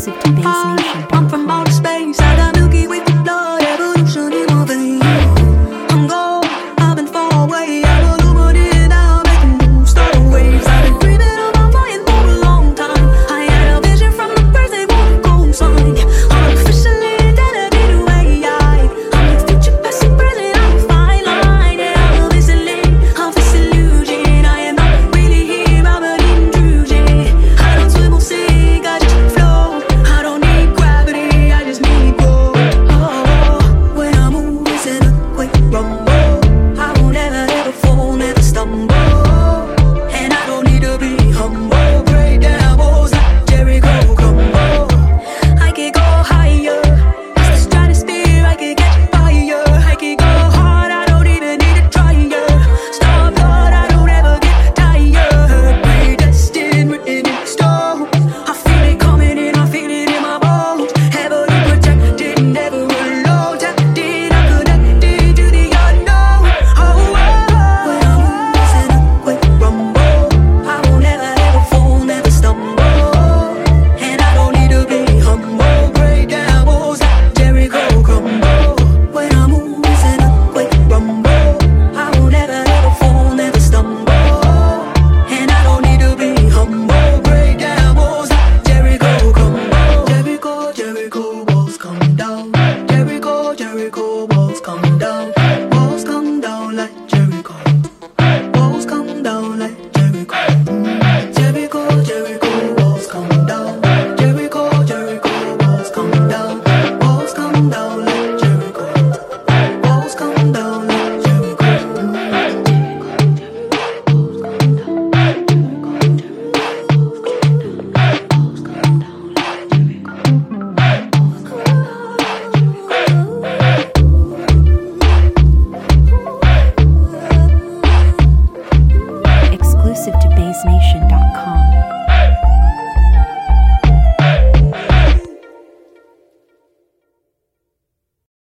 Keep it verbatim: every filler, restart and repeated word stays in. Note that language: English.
exclusive to bass nation dot com. I'm from outer space, I got Milky Way for blood, evolution in my veins. I'm gold, I've been far away, I'm illuminated now, making moves, starting waves. I've been dreaming about flying for a long time. I had a vision from the birds, they won't go sign. I'm officially identity to A I. I'm the future, past and present, I'm a fine line. And I'm listening, I'm this illusion. I am not really here, I'm an intrusion. I don't swim or sink, I just flow. I don't need gravity, I just need go. Oh, when I move, it's an earthquake rumble. I won't ever, ever fall, never stumble. And I don't need to be humble. Break down walls like Jericho crumble. I could go higher, it's the stratosphere, I could catch fire. I could go hard, I don't even need to try. Star blood, I don't ever get tired. Predestined, written in stone. I feel it coming in, I feel it in my bones. Heavily protected, never alone. Tapped in, I'm connected to the unknown. Oh, oh, oh. When I move, it's an earthquake rumble. I won't ever, ever fall, never stumble. And I don't need to be humble. Break down walls like Jericho crumble. When I move, it's an earthquake rumble. I won't ever, ever fall, never stumble. And I don't need to be humble. Break down walls like Jericho crumble. Jericho, Jericho, walls come down. Jericho, Jericho, walls come down. Walls come down like Jericho. Walls come down like